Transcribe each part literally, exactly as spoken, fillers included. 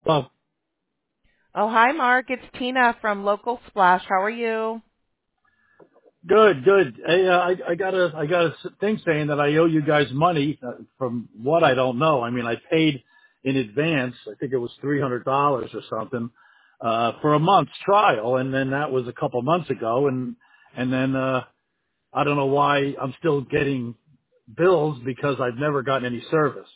Well, Oh, hi, Mark. It's Tina from Local Splash. How are you? good, good. Hey, uh, I, I got a, I got a s- thing saying that I owe you guys money uh, from what I don't know. I mean, I paid in advance. I think it was three hundred dollars or something uh, for a month's trial, and then that was a couple months ago, and and then uh, I don't know why I'm still getting bills because I've never gotten any service.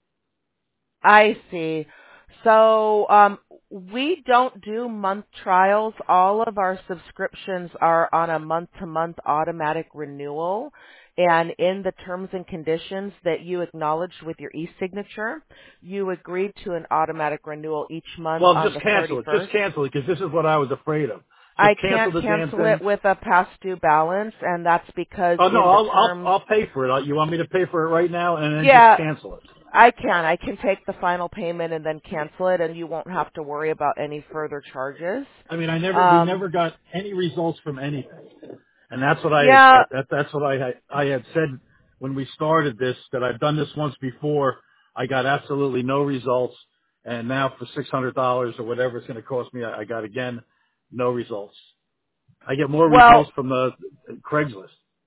I see. So, um, we don't do month trials. All of our subscriptions are on a month-to-month automatic renewal. And in the terms and conditions that you acknowledged with your e-signature, you agreed to an automatic renewal each month Well, on just the cancel it. Just thirty-first. cancel it because this is what I was afraid of. Just I cancel can't the damn cancel it thing. with a past due balance, and that's because Oh no, in the I'll I'll terms, I'll pay for it. You want me to pay for it right now and then just yeah, cancel it? I can. I can take the final payment and then cancel it, and you won't have to worry about any further charges. I mean, I never, we Um, never got any results from anything, and that's what I had. yeah, That, that's what I had. I had said when we started this that I've done this once before. I got absolutely no results, and now for six hundred dollars or whatever it's going to cost me, I, I got again no results. I get more well, results from the Craigslist.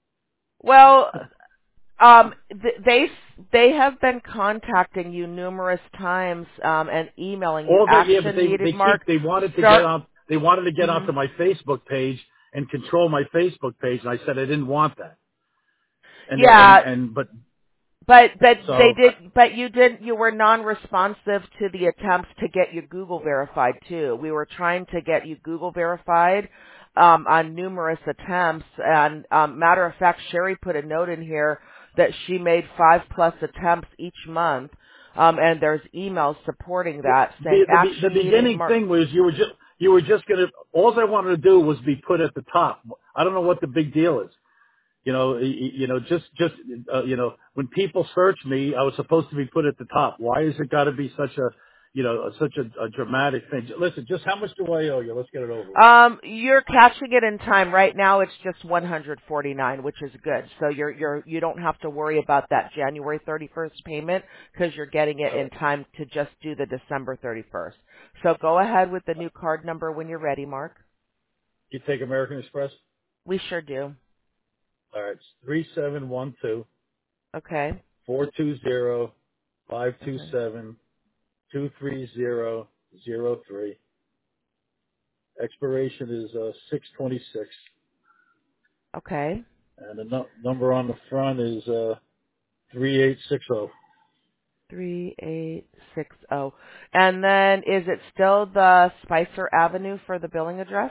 well, um, th- they they have been contacting you numerous times um, and emailing you. All that, yeah, but Action they needed, they Mark. keep they wanted to get Start. on they wanted to get Mhm. onto my Facebook page and control my Facebook page, and I said I didn't want that. And they, and Yeah, and but But but they so did. But you did. You were non-responsive to the attempts to get you Google verified too. We were trying to get you Google verified um, on numerous attempts. And um, matter of fact, Sherry put a note in here that she made five plus attempts each month, um, and there's emails supporting that saying the the be- the action needed. beginning Mark. thing was you were just you were just gonna all I wanted to do was be put at the top. I don't know what the big deal is. You know, y- y- you know, just just uh, you know, when people search me, I was supposed to be put at the top. Why has it got to be such a you know such a, a dramatic thing? Listen, just how much do I owe you? Let's get it over with. Um, you're catching it in time. Right now it's just one hundred forty-nine, which is good. So you're you're you don't have to worry about that January thirty-first payment because you're getting it All in right, time to just do the December thirty-first. So go ahead with the new card number when you're ready, Mark. you take American Express. We sure do. All right, it's three seven one two Okay. four two zero five two Okay. seven two three zero zero three. Expiration is uh, six twenty six, Okay. and the nu- number on the front is uh, three eight six zero. three eight six zero. And then is it still the Spicer Avenue for the billing address?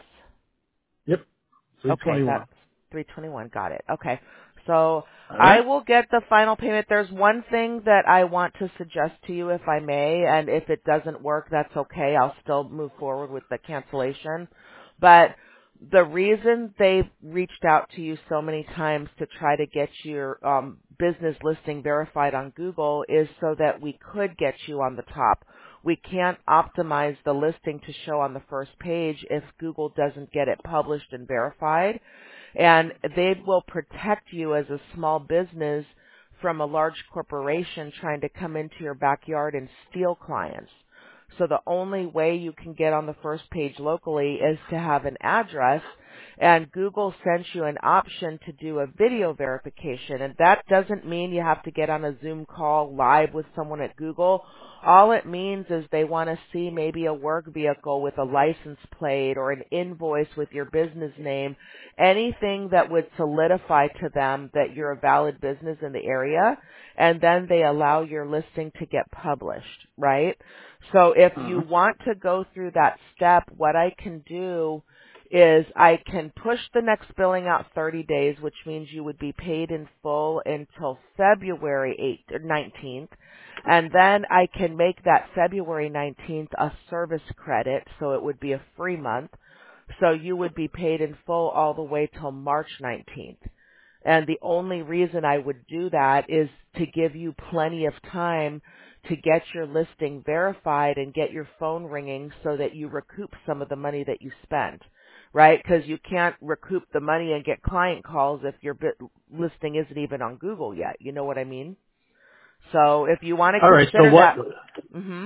Yep, three Okay, twenty one. that's three twenty-one. Got it. Okay. So All I right. will get the final payment. There's one thing that I want to suggest to you if I may, and if it doesn't work, that's okay. I'll still move forward with the cancellation. But the reason they've reached out to you so many times to try to get your um, business listing verified on Google is so that we could get you on the top. We can't optimize the listing to show on the first page if Google doesn't get it published and verified. And they will protect you as a small business from a large corporation trying to come into your backyard and steal clients. So the only way you can get on the first page locally is to have an address, and Google sends you an option to do a video verification. And that doesn't mean you have to get on a Zoom call live with someone at Google. All it means is they want to see maybe a work vehicle with a license plate or an invoice with your business name, anything that would solidify to them that you're a valid business in the area, and then they allow your listing to get published, right? So if you Uh-huh. want to go through that step, what I can do is I can push the next billing out thirty days, which means you would be paid in full until February eighth or nineteenth. And then I can make that February nineteenth a service credit, so it would be a free month. So you would be paid in full all the way till March nineteenth. And the only reason I would do that is to give you plenty of time to get your listing verified and get your phone ringing so that you recoup some of the money that you spent, right? Because you can't recoup the money and get client calls if your bit listing isn't even on Google yet. You know what I mean? So if you want to All right. So consider what? that, mhm.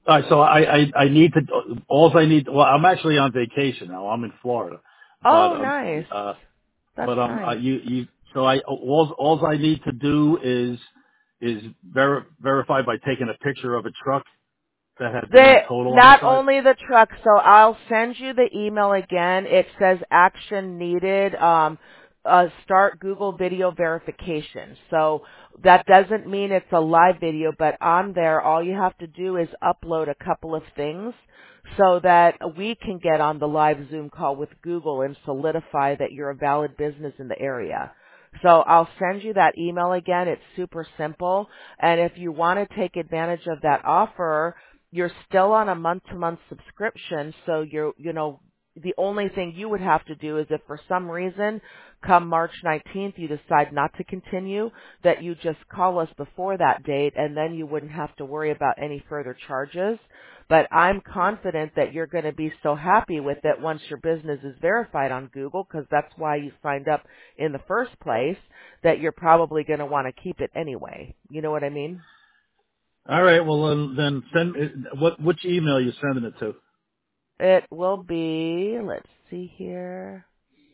All right, so I, I, I need to, all I need, well, I'm actually on vacation now. I'm in Florida, but, Oh, um, nice. uh, That's but, um, uh, nice. you, you, so I, all, all I need to do is, is ver- verify by taking a picture of a truck that has the The word total on the not side. only the truck, so I'll send you the email again. It says action needed. Um, uh, start Google video verification. So that doesn't mean it's a live video, but on there, all you have to do is upload a couple of things so that we can get on the live Zoom call with Google and solidify that you're a valid business in the area. So I'll send you that email again. It's super simple. And if you want to take advantage of that offer, you're still on a month-to-month subscription, so you're, you know, the only thing you would have to do is if for some reason, come March nineteenth, you decide not to continue, that you just call us before that date, and then you wouldn't have to worry about any further charges. But I'm confident that you're going to be so happy with it once your business is verified on Google, because that's why you signed up in the first place, that you're probably going to want to keep it anyway. You know what I mean? All right, well, then, then send, what, which email are you sending it to? It will be, let's see here,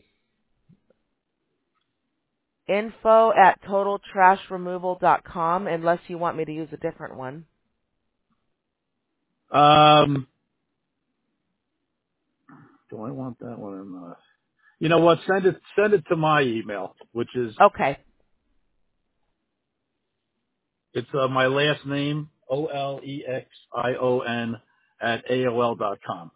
info at total trash removal dot com, unless you want me to use a different one. Um, do I want that one or not? You know what? Send it, send it to my email, which is, Okay, it's uh, my last name, O L E X I O N at A O L dot com.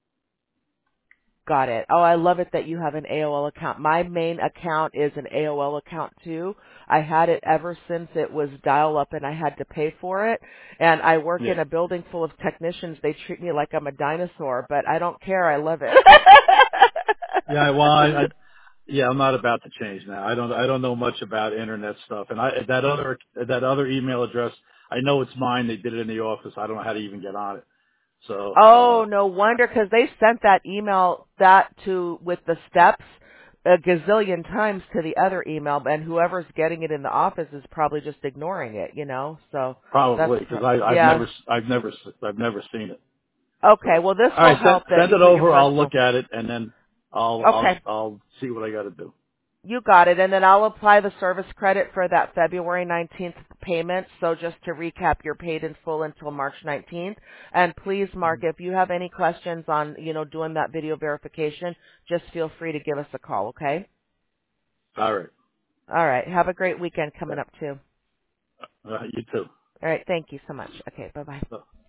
got it. Oh, I love it that you have an A O L account. My main account is an A O L account too. I had it ever since it was dial up and I had to pay for it. And I work Yeah. in a building full of technicians. They treat me like I'm a dinosaur, but I don't care. I love it. Yeah, well, I, I, yeah, I'm not about to change now. I don't, I don't know much about internet stuff. And I, that other, that other email address, I know it's mine. They did it in the office. I don't know how to even get on it. So, uh, Oh, no wonder, because they sent that email that to with the steps a gazillion times to the other email, and whoever's getting it in the office is probably just ignoring it, you know. So that's probably pro- because I, I've yeah. never, I've never, I've never seen it. Okay, So, well this all will right, send, help that send you it put your over. I'll personal. look at it and then I'll, I'll, Okay, I'll see what I got to do. you got it, and then I'll apply the service credit for that February nineteenth payment. So just to recap, you're paid in full until March nineteenth. And please, Mark, if you have any questions on, you know, doing that video verification, just feel free to give us a call, okay? All right. All right. Have a great weekend coming Okay. up too. Uh, you too. All right. Thank you so much. Okay. Bye bye. So,